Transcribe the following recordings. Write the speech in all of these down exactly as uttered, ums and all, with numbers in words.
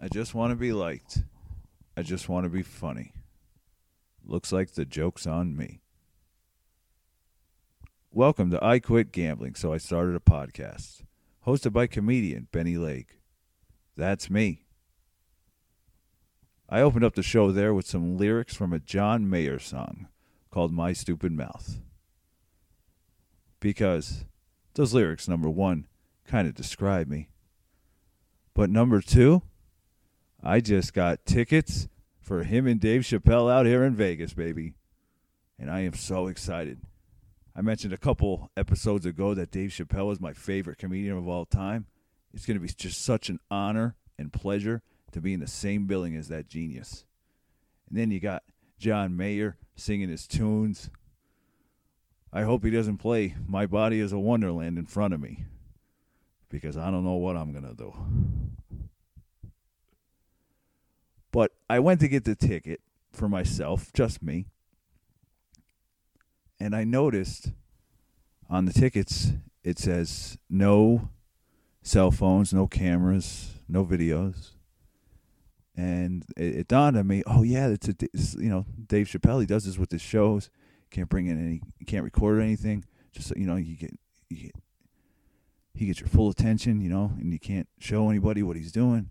I just want to be liked. I just want to be funny. Looks like the joke's on me. Welcome to I Quit Gambling, So I Started a Podcast, hosted by comedian Benny Lake. That's me. I opened up the show there with some lyrics from a John Mayer song called My Stupid Mouth. Because those lyrics, number one, kind of describe me. But number two, I just got tickets for him and Dave Chappelle out here in Vegas, baby. And I am so excited. I mentioned a couple episodes ago that Dave Chappelle is my favorite comedian of all time. It's going to be just such an honor and pleasure to be in the same building as that genius. And then you got John Mayer singing his tunes. I hope he doesn't play My Body is a Wonderland in front of me, because I don't know what I'm going to do. But I went to get the ticket for myself, just me. And I noticed on the tickets, it says no cell phones, no cameras, no videos. And it, it dawned on me, oh yeah, it's a, it's, you know, Dave Chappelle, he does this with his shows. Can't bring in any, you can't record anything. Just so you know, you get, you get, he gets your full attention, you know, and you can't show anybody what he's doing.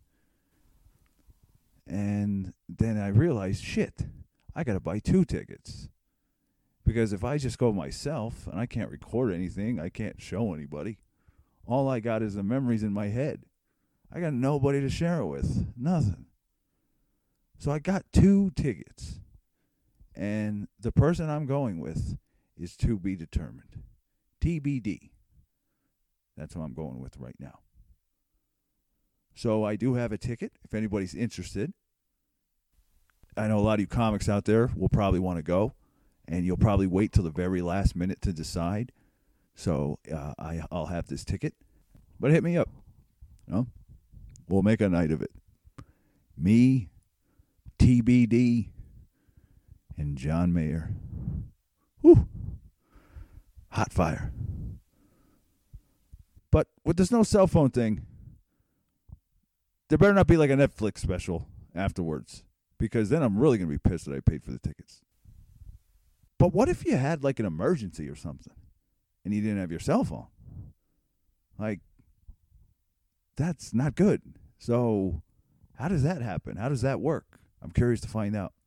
And then I realized, shit, I got to buy two tickets. Because if I just go myself and I can't record anything, I can't show anybody, all I got is the memories in my head. I got nobody to share it with. Nothing. So I got two tickets. And the person I'm going with is to be determined. T B D. That's who I'm going with right now. So I do have a ticket if anybody's interested. I know a lot of you comics out there will probably want to go, and you'll probably wait till the very last minute to decide. So uh, I, I'll have this ticket. But hit me up. You know? We'll make a night of it. Me, T B D, and John Mayer. Whew. Hot fire. But with this no cell phone thing, there better not be like a Netflix special afterwards, because then I'm really going to be pissed that I paid for the tickets. But what if you had like an emergency or something and you didn't have your cell phone? Like, that's not good. So how does that happen? How does that work? I'm curious to find out.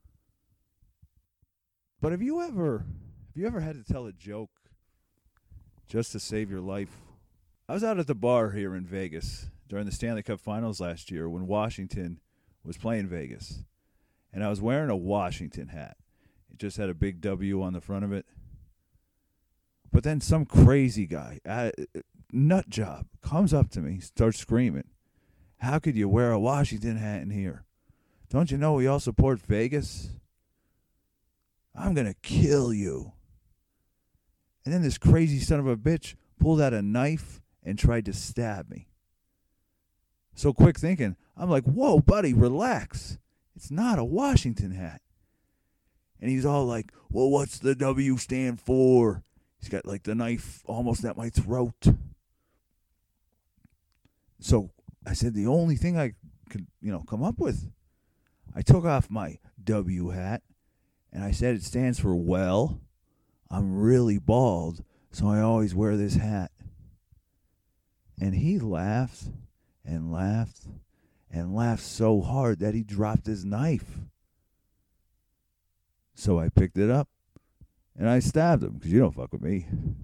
But have you ever have you ever had to tell a joke just to save your life? I was out at the bar here in Vegas during the Stanley Cup Finals last year when Washington was playing Vegas. And I was wearing a Washington hat. It just had a big W on the front of it. But then some crazy guy, uh, nut job, comes up to me, starts screaming, "How could you wear a Washington hat in here? Don't you know we all support Vegas? I'm going to kill you." And then this crazy son of a bitch pulled out a knife and tried to stab me. So quick thinking, I'm like, "Whoa, buddy, relax. It's not a Washington hat." And he's all like, "Well, what's the W stand for?" He's got like the knife almost at my throat. So I said the only thing I could, you know, come up with, I took off my W hat and I said it stands for, "Well, I'm really bald, so I always wear this hat." And he laughed and laughed and laughed so hard that he dropped his knife. So I picked it up and I stabbed him, because you don't fuck with me.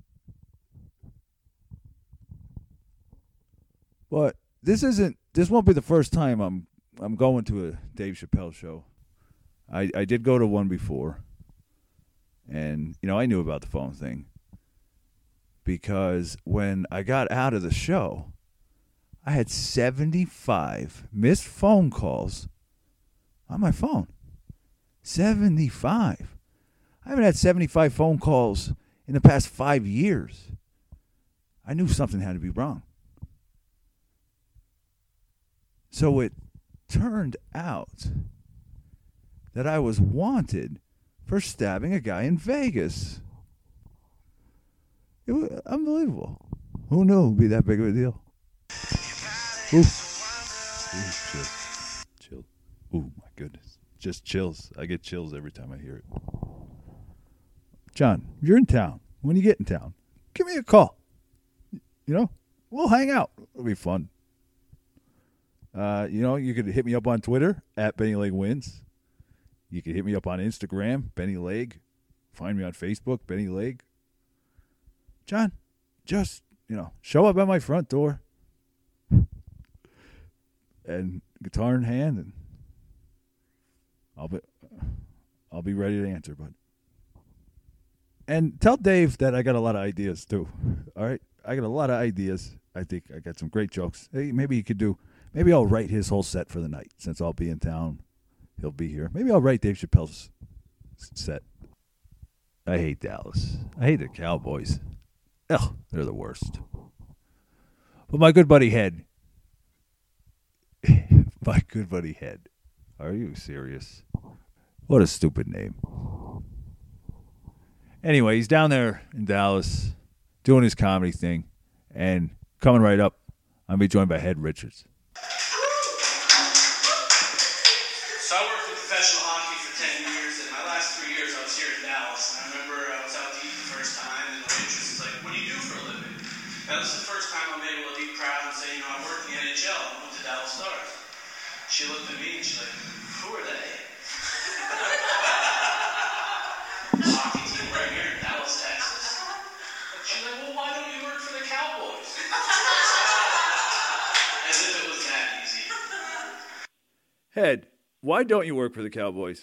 But this isn't, this won't be the first time I'm I'm going to a Dave Chappelle show. I, I did go to one before. And, you know, I knew about the phone thing. Because when I got out of the show, I had seventy-five missed phone calls on my phone. seventy-five. I haven't had seventy-five phone calls in the past five years. I knew something had to be wrong. So it turned out that I was wanted for stabbing a guy in Vegas. It was unbelievable. Who knew it would be that big of a deal? Ooh. Ooh, shit. just chills. I get chills every time I hear it. John, you're in town. When you get in town, give me a call. You know, we'll hang out. It'll be fun. Uh, you know, you could hit me up on Twitter at Benny Leg Wins. You could hit me up on Instagram, Benny Leg. Find me on Facebook, Benny Leg. John, just, you know, show up at my front door. And guitar in hand, and I'll be, I'll be ready to answer, bud. And tell Dave that I got a lot of ideas too. All right, I got a lot of ideas. I think I got some great jokes. Hey, maybe you could do. Maybe I'll write his whole set for the night since I'll be in town. He'll be here. Maybe I'll write Dave Chappelle's set. I hate Dallas. I hate the Cowboys. Ugh, they're the worst. But my good buddy Head. My good buddy Head. Are you serious? What a stupid name. Anyway, he's down there in Dallas doing his comedy thing. And coming right up, I'm going to be joined by Head Richards. So I worked with professional hockey for ten years, and my last three years I was here in Dallas. And I remember I was out to eat the first time, and the waitress was like, "What do you do for a living?" That was the first time I'm able to leave proud and say, you know, I work in the N H L. I'm with the Dallas Stars. She looked at me and she's like, "Who are they?" Hockey team right here in Dallas, Texas. She's like, "Well, why don't you work for the Cowboys?" As if it was that easy. Head, why don't you work for the Cowboys?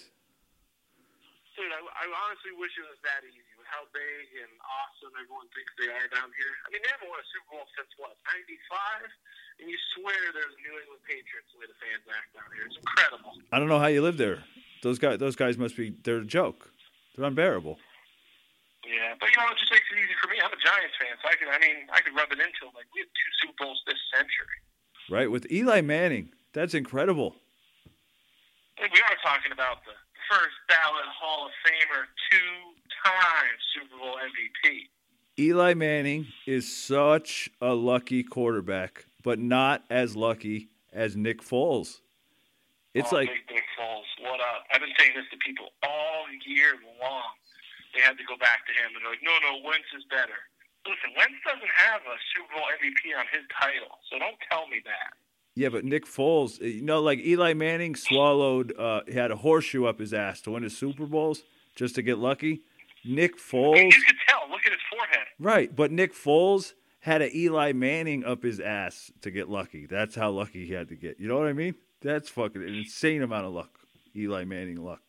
Dude, I, I honestly wish it was that easy with how big and awesome everyone thinks they are down here. I mean, they haven't won a Super Bowl since, what, ninety-five? And you swear there's New England Patriots the way the fans act down here. It's incredible. I don't know how you live there. Those guys, those guys must be, they're a joke. They're unbearable. Yeah, but you know, it just makes it easy for me. I'm a Giants fan, so I can, I mean, I could rub it into them. Like, we have two Super Bowls this century. Right, with Eli Manning. That's incredible. And we are talking about the first ballot Hall of Famer, two-time Super Bowl M V P. Eli Manning is such a lucky quarterback, but not as lucky as Nick Foles. It's oh, like big Nick Foles, what up? I've been saying this to people all year long. They had to go back to him and they're like, no, no, Wentz is better. Listen, Wentz doesn't have a Super Bowl M V P on his title, so don't tell me that. Yeah, but Nick Foles, you know, like Eli Manning swallowed, uh, he had a horseshoe up his ass to win his Super Bowls just to get lucky. Nick Foles. You could tell. Look at his forehead. Right, but Nick Foles had an Eli Manning up his ass to get lucky. That's how lucky he had to get. You know what I mean? That's fucking an insane amount of luck. Eli Manning luck.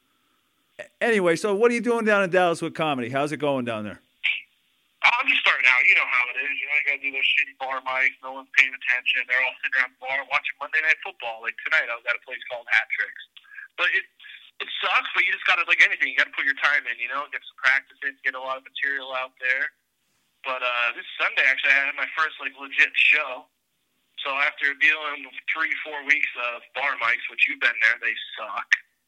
Anyway, so what are you doing down in Dallas with comedy? How's it going down there? I'm just starting out. You know how it is. You know, you got to do those shitty bar mics. No one's paying attention. They're all sitting around the bar watching Monday Night Football. Like tonight, I was at a place called Hat Tricks. But it it sucks, but you just got to, like anything, you got to put your time in, you know, get some practice in, get a lot of material out there. But uh, this Sunday, actually, I had my first, like, legit show. So after dealing with three, four weeks of bar mics, which you've been there, they suck.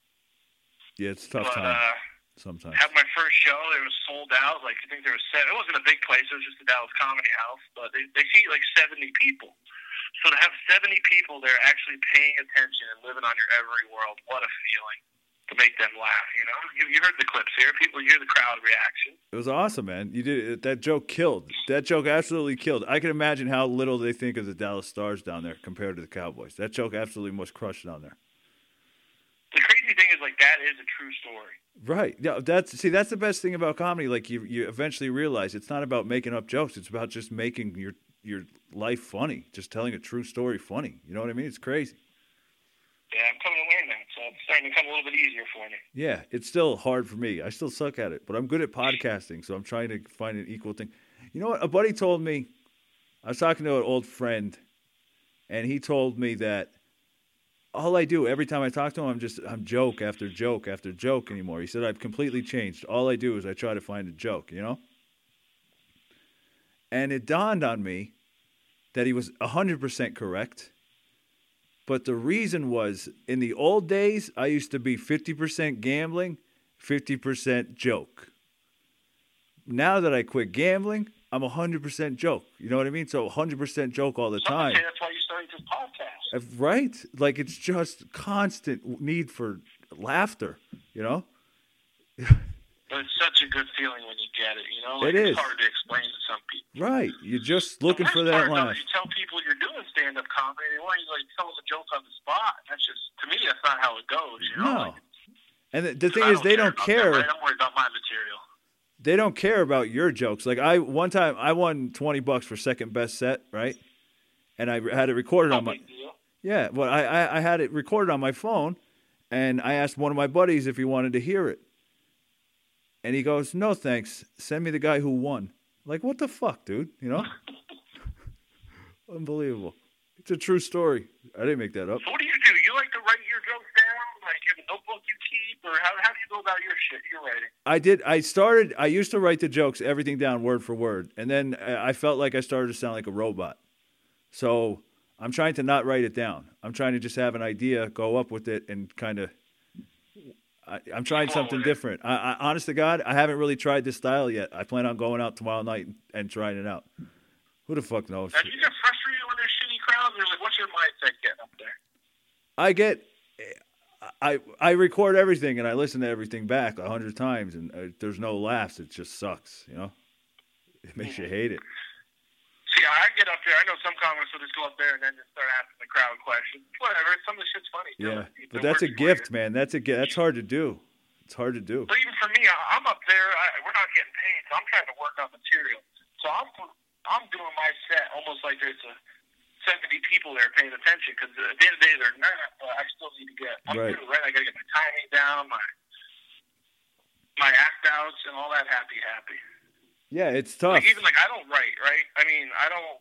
Yeah, it's a tough but, time. Uh, Sometimes. Had my first show. It was sold out. Like, I think there was seven. It wasn't a big place. It was just a Dallas Comedy House. But they, they seat like seventy people. So to have seventy people there actually paying attention and living on your every world, what a feeling to make them laugh, you know? You, you heard the clips here. People, you hear the crowd reaction. It was awesome, man. You did that joke killed. That joke absolutely killed. I can imagine how little they think of the Dallas Stars down there compared to the Cowboys. That joke absolutely must crush down there. The crazy thing is, like, that is a true story. Right. Yeah, that's see, that's the best thing about comedy. Like you, you eventually realize it's not about making up jokes. It's about just making your your life funny, just telling a true story funny. You know what I mean? It's crazy. Yeah, I'm coming to learn that, so it's starting to become a little bit easier for me. Yeah, it's still hard for me. I still suck at it, but I'm good at podcasting, so I'm trying to find an equal thing. You know what? A buddy told me, I was talking to an old friend, and he told me that all I do every time I talk to him, I'm just I'm joke after joke after joke anymore. He said I've completely changed. All I do is I try to find a joke, you know? And it dawned on me that he was one hundred percent correct. But the reason was, in the old days, I used to be fifty percent gambling, fifty percent joke. Now that I quit gambling, I'm one hundred percent joke. You know what I mean? So one hundred percent joke all the Some time. say that's why you started this podcast. Right? Like, it's just constant need for laughter, you know? But it's such a good feeling when you get it, you know? Like, It it's is. hard to explain to some people. Right. You're just looking the for worst that part, though, laugh. is you tell people you're doing stand-up comedy, they want you to, like, tell them a joke on the spot. That's just, to me, that's not how it goes, you know? No. Like, And the, the thing I is, they don't about care. That, right? I'm worried about my material. They don't care about your jokes. Like I, one time, I won twenty bucks for second best set, right? And I had it recorded No on my. big deal. Yeah, well, I, I I had it recorded on my phone, and I asked one of my buddies if he wanted to hear it. And he goes, "No, thanks. Send me the guy who won." Like, what the fuck, dude? You know? Unbelievable. It's a true story. I didn't make that up. So what do you do? You like to write your jokes down? Like, you have a notebook you keep? Or how, how do you go about your shit, your writing? I did. I started. I used to write the jokes, everything down word for word, and then I I felt like I started to sound like a robot. So I'm trying to not write it down. I'm trying to just have an idea, go up with it, and kind of. I'm trying Flow something with it. different. I, I, honest to God, I haven't really tried this style yet. I plan on going out tomorrow night and, and trying it out. Who the fuck knows? Now, do you get frustrated when there's shitty crowds? Or, like, what's your mindset getting up there? I get. I I record everything and I listen to everything back a hundred times, and uh, there's no laughs. It just sucks. You know, it makes you hate it. See, I get up there. I know some comics will just go up there and then just start asking the crowd questions. Whatever. Some of the shit's funny. too. Yeah, It but that's a works for gift, you. man. That's a gift. That's hard to do. It's hard to do. But even for me, I- I'm up there. I, we're not getting paid, so I'm trying to work on material. So I'm I'm doing my set almost like there's a seventy people there paying attention, because at the end of the day they're not. But I still need to get. I'm Right. doing it right. I got to get my timing down, my my act outs, and all that happy happy. Yeah, it's tough. Like, even like I don't write, right? I mean, I don't.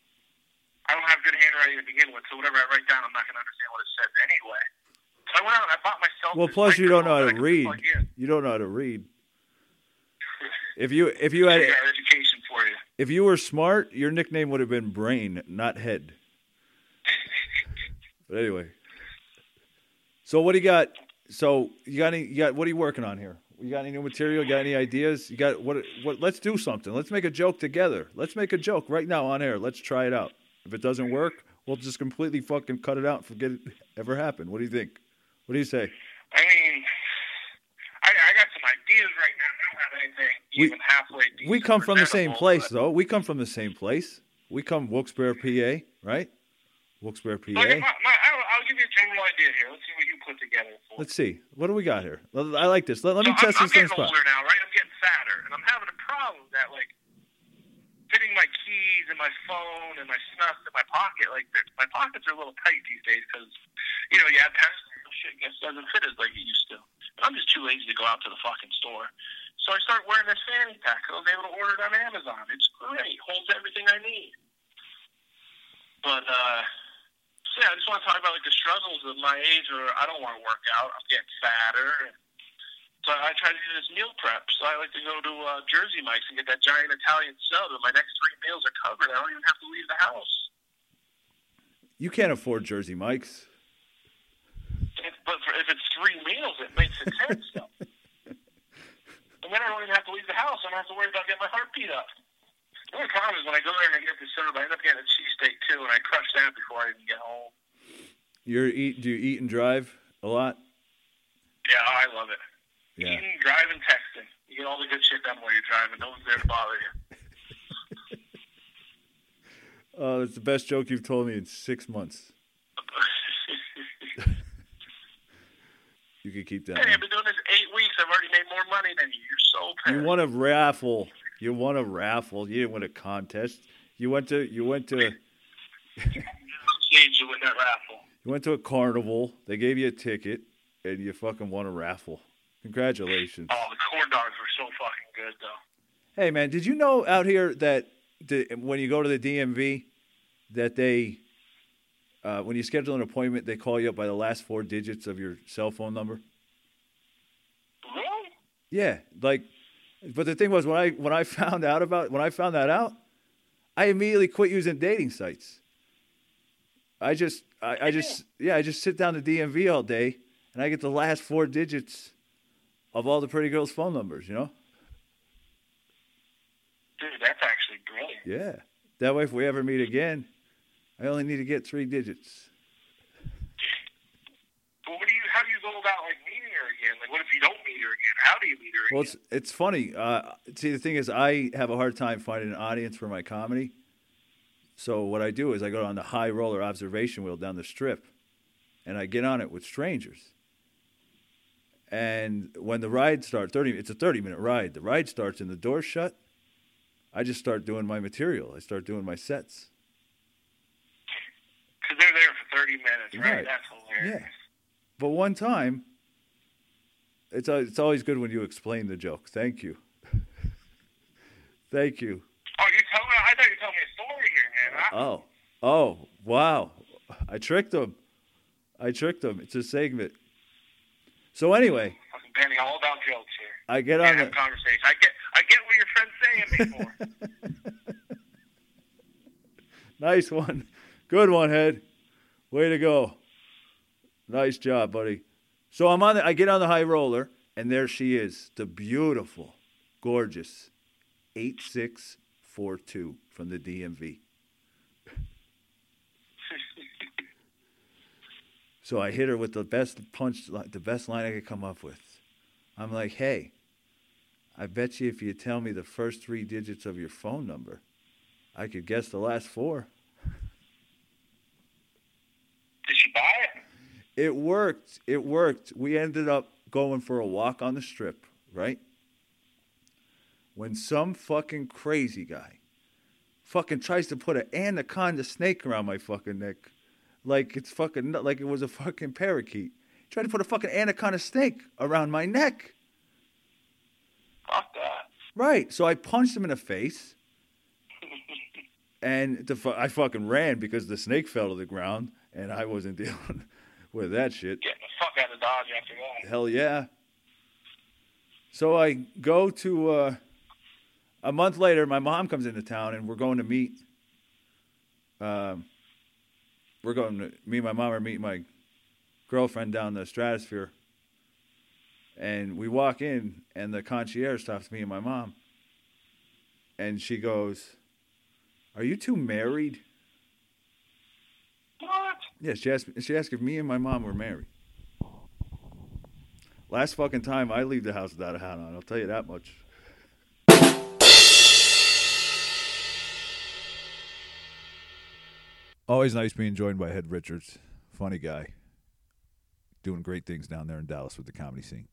I don't have good handwriting to begin with, so whatever I write down, I'm not going to understand what it says anyway. So I went out and I bought myself. Well, this plus you don't know how to microphone that I read. can plug in. You don't know how to read. If you if you had Yeah, education for you. if you were smart, your nickname would have been Brain, not Head. But anyway, so what do you got? So you got any? You got what are you working on here? You got any new material? You got any ideas? You got what? What? Let's do something. Let's make a joke together. Let's make a joke right now on air. Let's try it out. If it doesn't work, we'll just completely fucking cut it out and forget it ever happened. What do you think? What do you say? I mean, I, I got some ideas right now. I don't have anything We- even halfway decent. We come from the same presentable, place, but- though. We come from the same place. We come Wilkes-Barre, P A, right? Wilkes-Barre, P Okay, A. my, my, I'll, I'll give you a general idea here. Let's see what you put together. For. Let's see. What do we got here? I like this. Let, let me So test I'm, this I'm thing getting spot. older now, right? I'm getting fatter, and I'm having a problem that, like, fitting my keys and my phone and my snuff in my pocket. Like, they're- my pockets are a little tight these days because, you know, you have pencils and shit just doesn't fit as like it used to. And I'm just too lazy to go out to the fucking store. So I start wearing this fanny pack. I was able to order it on Amazon. It's great. Holds everything I need. But, uh, so yeah, I just want to talk about, like, the struggles of my age where I don't want to work out. I'm getting fatter. So I try to do this meal prep. So I like to go to uh, Jersey Mike's and get that giant Italian sub, and my next three meals are covered. I don't even have to leave the house. You can't afford Jersey Mike's. If, but for, if it's three meals, it makes it ten stuff. And then I don't even have to leave the house. I don't have to worry about getting my heart beat up. The only problem is when I go there and I get the sub, I end up getting a cheesesteak too, and I crush that before I even get home. You're eat. Do you eat and drive a lot? Yeah, I love it. Yeah. Eating, driving, texting. You get all the good shit done while you're driving. No one's there to bother you. Oh, it's the best joke you've told me in six months. You could keep that. Hey, one. I've been doing this eight weeks. I've already made more money than you. You're so pissed. You won a raffle. You won a raffle. You didn't win a contest. You went to. You went to. Stage to win that raffle. You went to a carnival. They gave you a ticket, and you fucking won a raffle. Congratulations. Oh, the corn dogs were so fucking good, though. Hey, man, did you know out here that the, when you go to the D M V, that they, uh, when you schedule an appointment, they call you up by the last four digits of your cell phone number? Really? Yeah, like, but the thing was, when I when I found out about when I found that out, I immediately quit using dating sites. I just, I, I just, yeah, I just sit down to D M V all day, and I get the last four digits of all the pretty girls' phone numbers. You know? Dude, that's actually brilliant. Yeah. That way, if we ever meet again, I only need to get three digits. But what do you? How do you go about like meeting her? what if you don't meet her again? How do you meet her again? Well, it's it's funny. Uh, see, the thing is, I have a hard time finding an audience for my comedy. So what I do is I go on the high roller observation wheel down the strip, and I get on it with strangers. And when the ride starts, thirty it's a thirty-minute ride. The ride starts and the door's shut. I just start doing my material. I start doing my sets. Because they're there for thirty minutes, right? Right. That's hilarious. Yeah. But one time, it's uh, it's always good when you explain the joke. Thank you. Thank you. Oh, you're telling me? I thought you were telling me a story here, man. I, Oh, oh, wow! I tricked him. I tricked him. It's a segment. So anyway, fucking Benny, all about jokes here. I get Can't on have the conversation. I get, I get what your friend's saying before. Nice one, good one, Head. Way to go. Nice job, buddy. So I'm on. The, I get on the high roller, and there she is, the beautiful, gorgeous, eight six four two from the D M V. So I hit her with the best punch, the best line I could come up with. I'm like, hey, I bet you if you tell me the first three digits of your phone number, I could guess the last four. Did she buy it? It worked. It worked. We ended up going for a walk on the strip, right? When some fucking crazy guy fucking tries to put an anaconda snake around my fucking neck. Like it's fucking, like it was a fucking parakeet. He tried to put a fucking anaconda snake around my neck. Fuck that. Right. So I punched him in the face. And the fu- I fucking ran because the snake fell to the ground. And I wasn't dealing with that shit. Getting the fuck out of Dodge after that. Hell yeah. So I go to, uh, a month later, my mom comes into town and we're going to meet, um, we're going to, me and my mom are meeting my girlfriend down the Stratosphere. And we walk in and the concierge stops me and my mom. And she goes, are you two married? What? Yeah, she asked, she asked if me and my mom were married. Last fucking time I leave the house without a hat on, I'll tell you that much. Always nice being joined by Head Richards. Funny guy. Doing great things down there in Dallas with the comedy scene.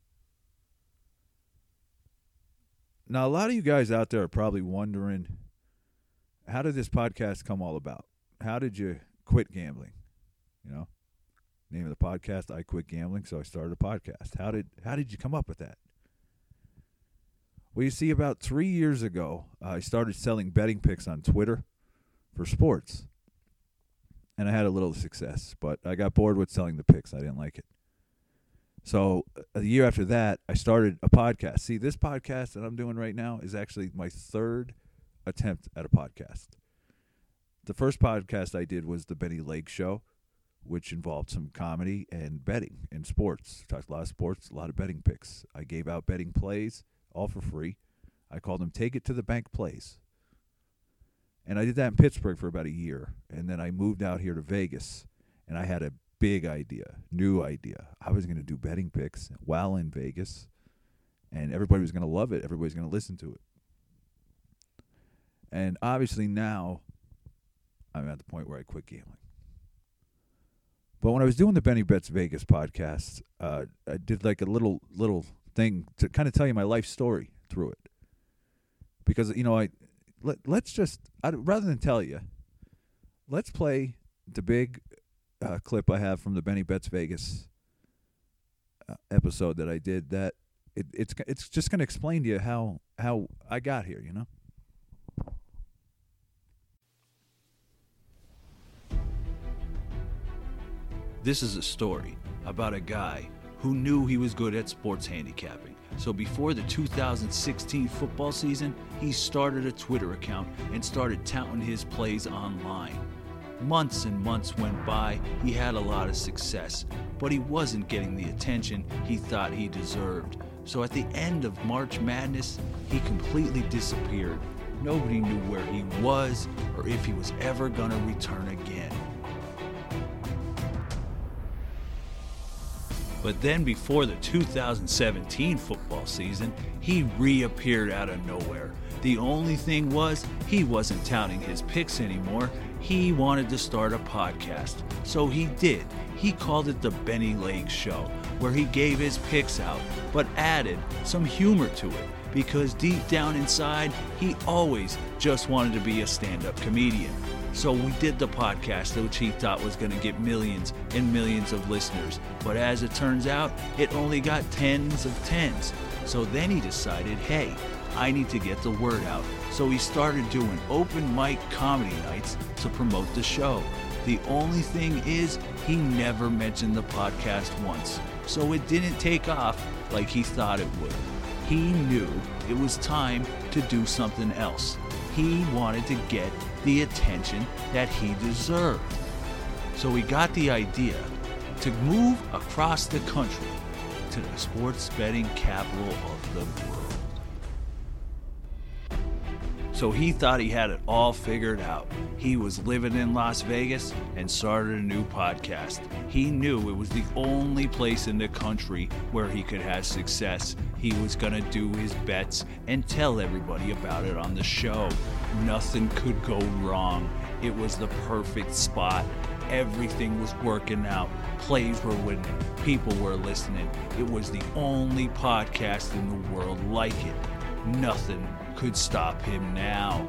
Now, a lot of you guys out there are probably wondering, how did this podcast come all about? How did you quit gambling? You know, name of the podcast, I Quit Gambling, so I started a podcast. How did how did you come up with that? Well, you see, about three years ago, uh, I started selling betting picks on Twitter for sports. And I had a little success, but I got bored with selling the picks. I didn't like it. So a year after that, I started a podcast. See, this podcast that I'm doing right now is actually my third attempt at a podcast. The first podcast I did was the Benny Lake Show, which involved some comedy and betting and sports. Talked a lot of sports, a lot of betting picks. I gave out betting plays, all for free. I called them Take It to the Bank Plays. And I did that in Pittsburgh for about a year. And then I moved out here to Vegas. And I had a big idea, new idea. I was going to do betting picks while in Vegas. And everybody was going to love it. Everybody's going to listen to it. And obviously now, I'm at the point where I quit gambling. But when I was doing the Benny Bets Vegas podcast, uh, I did like a little little thing to kind of tell you my life story through it. Because, you know, I... Let, let's just, I'd, rather than tell you, let's play the big uh, clip I have from the Benny Bets Vegas uh, episode that I did. That it, it's it's just going to explain to you how how I got here, you know? This is a story about a guy who knew he was good at sports handicapping. So before the two thousand sixteen football season, he started a Twitter account and started touting his plays online. Months and months went by, he had a lot of success, but he wasn't getting the attention he thought he deserved. So at the end of March Madness, he completely disappeared. Nobody knew where he was or if he was ever gonna return again. But then before the two thousand seventeen football season, he reappeared out of nowhere. The only thing was, he wasn't touting his picks anymore. He wanted to start a podcast. So he did. He called it the Benny Lake Show, where he gave his picks out, but added some humor to it, because deep down inside, he always just wanted to be a stand-up comedian. So we did the podcast, which he thought was going to get millions and millions of listeners. But as it turns out, it only got tens of tens. So then he decided, hey, I need to get the word out. So he started doing open mic comedy nights to promote the show. The only thing is, he never mentioned the podcast once. So it didn't take off like he thought it would. He knew it was time to do something else. He wanted to get the attention that he deserved. So he got the idea to move across the country to the sports betting capital of the world. So he thought he had it all figured out. He was living in Las Vegas and started a new podcast. He knew it was the only place in the country where he could have success. He was gonna do his bets and tell everybody about it on the show. Nothing could go wrong. It was the perfect spot. Everything was working out. Plays were winning. People were listening. It was the only podcast in the world like it. Nothing could stop him now.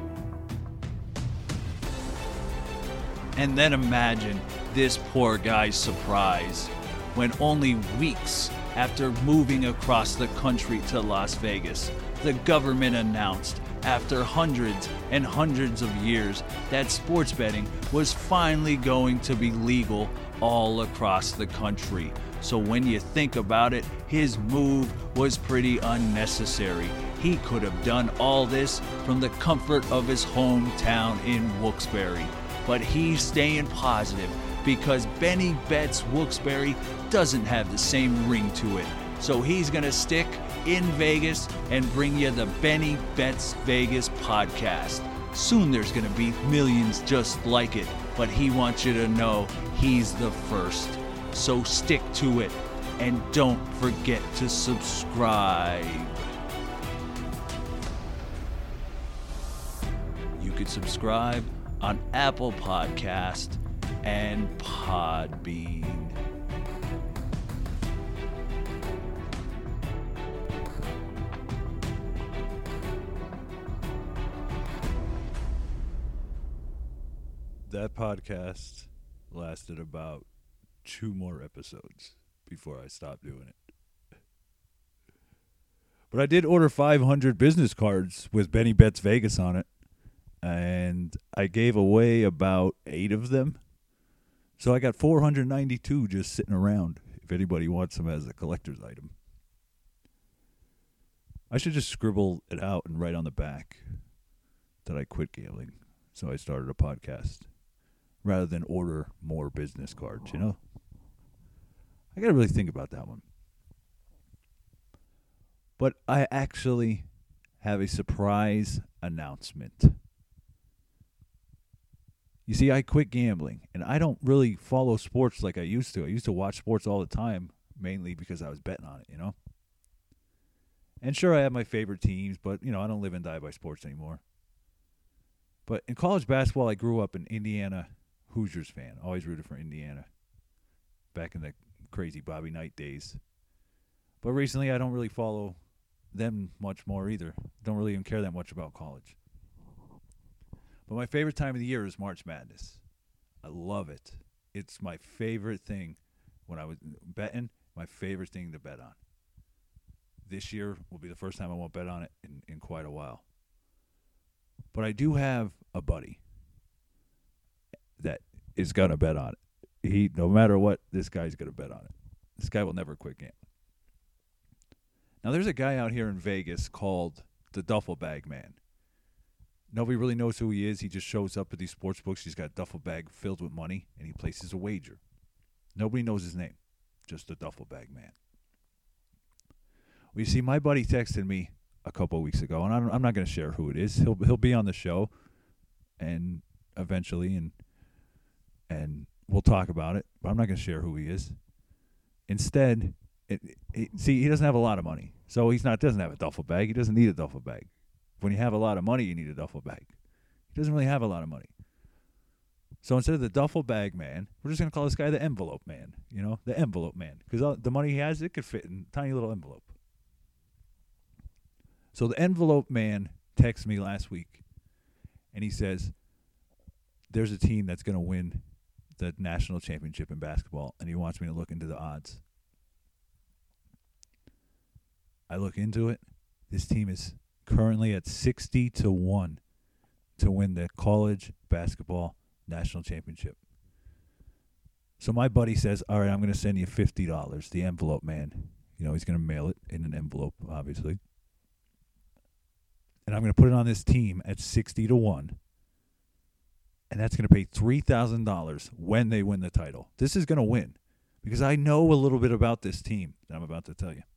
And then imagine this poor guy's surprise when only weeks after moving across the country to Las Vegas, the government announced, after hundreds and hundreds of years, that sports betting was finally going to be legal all across the country. So when you think about it, his move was pretty unnecessary. He could have done all this from the comfort of his hometown in Wilkes-Barre. But he's staying positive because Benny Bets Wilkes-Barre doesn't have the same ring to it. So he's going to stick in Vegas and bring you the Benny Bets Vegas podcast. Soon there's going to be millions just like it, but he wants you to know he's the first. So stick to it and don't forget to subscribe. You could subscribe on Apple Podcast and Podbean. That podcast lasted about two more episodes before I stopped doing it. But I did order five hundred business cards with Benny Bets Vegas on it, and I gave away about eight of them. So I got four hundred ninety-two just sitting around if anybody wants them as a collector's item. I should just scribble it out and write on the back that I quit gambling, so I started a podcast, rather than order more business cards, you know? I got to really think about that one. But I actually have a surprise announcement. You see, I quit gambling, and I don't really follow sports like I used to. I used to watch sports all the time, mainly because I was betting on it, you know? And sure, I have my favorite teams, but, you know, I don't live and die by sports anymore. But in college basketball, I grew up an Indiana Hoosiers fan. Always rooted for Indiana back in the crazy Bobby Knight days. But recently, I don't really follow them much more either. Don't really even care that much about college. But my favorite time of the year is March Madness. I love it. It's my favorite thing when I was betting, my favorite thing to bet on. This year will be the first time I won't bet on it in, in quite a while. But I do have a buddy that is going to bet on it. He, no matter what, this guy's going to bet on it. This guy will never quit gambling. Now, there's a guy out here in Vegas called the Duffel Bag Man. Nobody really knows who he is. He just shows up at these sports books. He's got a duffel bag filled with money, and he places a wager. Nobody knows his name. Just the Duffel Bag Man. Well, you see, my buddy texted me a couple of weeks ago, and I'm, I'm not going to share who it is. He'll he'll be on the show, and eventually, and and we'll talk about it. But I'm not going to share who he is. Instead, it, it, see, he doesn't have a lot of money, so he's not doesn't have a duffel bag. He doesn't need a duffel bag. When you have a lot of money, you need a duffel bag. He doesn't really have a lot of money. So instead of the duffel bag man, we're just going to call this guy the envelope man, you know, the envelope man. Because the money he has, it could fit in a tiny little envelope. So the envelope man texted me last week, and he says, there's a team that's going to win the national championship in basketball, and he wants me to look into the odds. I look into it. This team is currently at sixty to one to win the college basketball national championship. So my buddy says, all right, I'm going to send you fifty dollars, the envelope man. You know, he's going to mail it in an envelope, obviously. And I'm going to put it on this team at sixty to one. And that's going to pay three thousand dollars when they win the title. This is going to win because I know a little bit about this team that I'm about to tell you.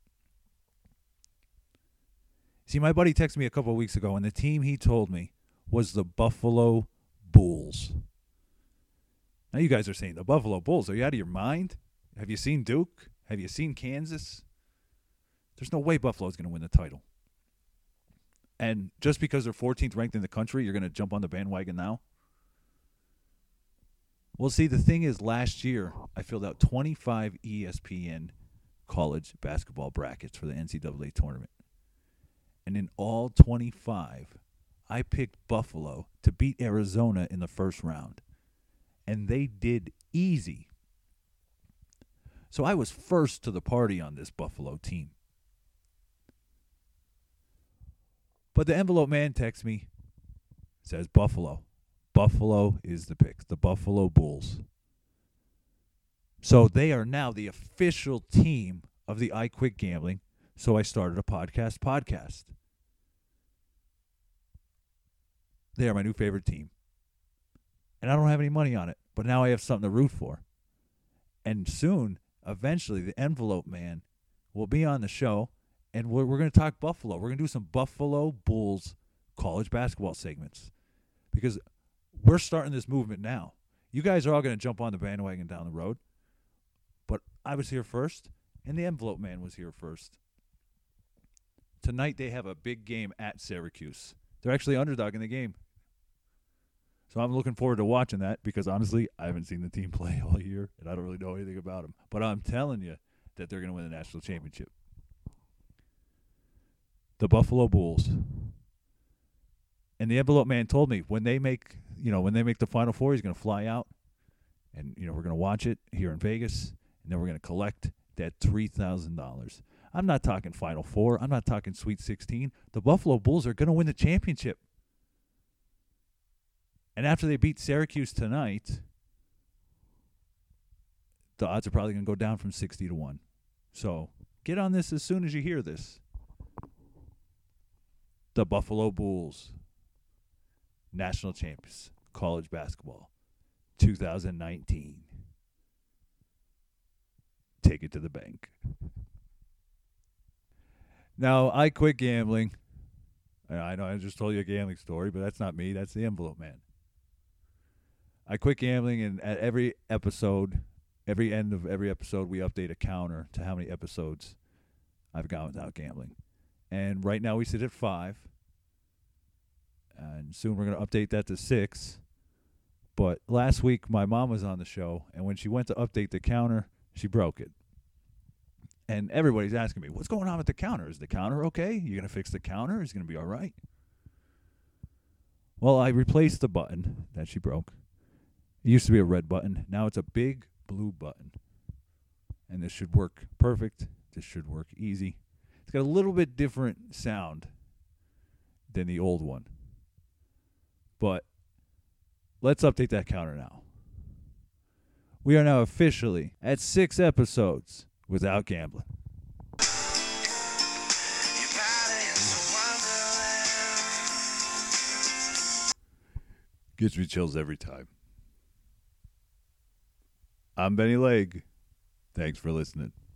See, my buddy texted me a couple of weeks ago, and the team he told me was the Buffalo Bulls. Now you guys are saying, the Buffalo Bulls, are you out of your mind? Have you seen Duke? Have you seen Kansas? There's no way Buffalo's going to win the title. And just because they're fourteenth ranked in the country, you're going to jump on the bandwagon now? Well, see, the thing is, last year, I filled out twenty-five E S P N college basketball brackets for the N C double A tournament. And in all twenty-five, I picked Buffalo to beat Arizona in the first round. And they did easy. So I was first to the party on this Buffalo team. But the envelope man texts me, says Buffalo. Buffalo is the pick, the Buffalo Bulls. So they are now the official team of the I Quit Gambling. So I started a podcast podcast. They are my new favorite team. And I don't have any money on it, but now I have something to root for. And soon, eventually, the envelope man will be on the show, and we're, we're going to talk Buffalo. We're going to do some Buffalo Bulls college basketball segments because we're starting this movement now. You guys are all going to jump on the bandwagon down the road, but I was here first, and the envelope man was here first. Tonight, they have a big game at Syracuse. They're actually underdog in the game. So I'm looking forward to watching that because, honestly, I haven't seen the team play all year, and I don't really know anything about them. But I'm telling you that they're going to win the national championship. The Buffalo Bulls. And the envelope man told me when they make, you know, when they make the Final Four, he's going to fly out, and, you know, we're going to watch it here in Vegas, and then we're going to collect that three thousand dollars. I'm not talking Final Four. I'm not talking Sweet sixteen. The Buffalo Bulls are going to win the championship. And after they beat Syracuse tonight, the odds are probably going to go down from sixty to one. So get on this as soon as you hear this. The Buffalo Bulls, national champions, college basketball, two thousand nineteen. Take it to the bank. Now, I quit gambling. I know I just told you a gambling story, but that's not me. That's the envelope man. I quit gambling, and at every episode, every end of every episode, we update a counter to how many episodes I've gone without gambling. And right now we sit at five. And soon we're going to update that to six. But last week my mom was on the show, and when she went to update the counter, she broke it. And everybody's asking me, what's going on with the counter? Is the counter okay? You going to fix the counter? Is it going to be all right? Well, I replaced the button that she broke. It used to be a red button. Now it's a big blue button. And this should work perfect. This should work easy. It's got a little bit different sound than the old one. But let's update that counter now. We are now officially at six episodes without gambling. Gives me chills every time. I'm Benny Legg. Thanks for listening.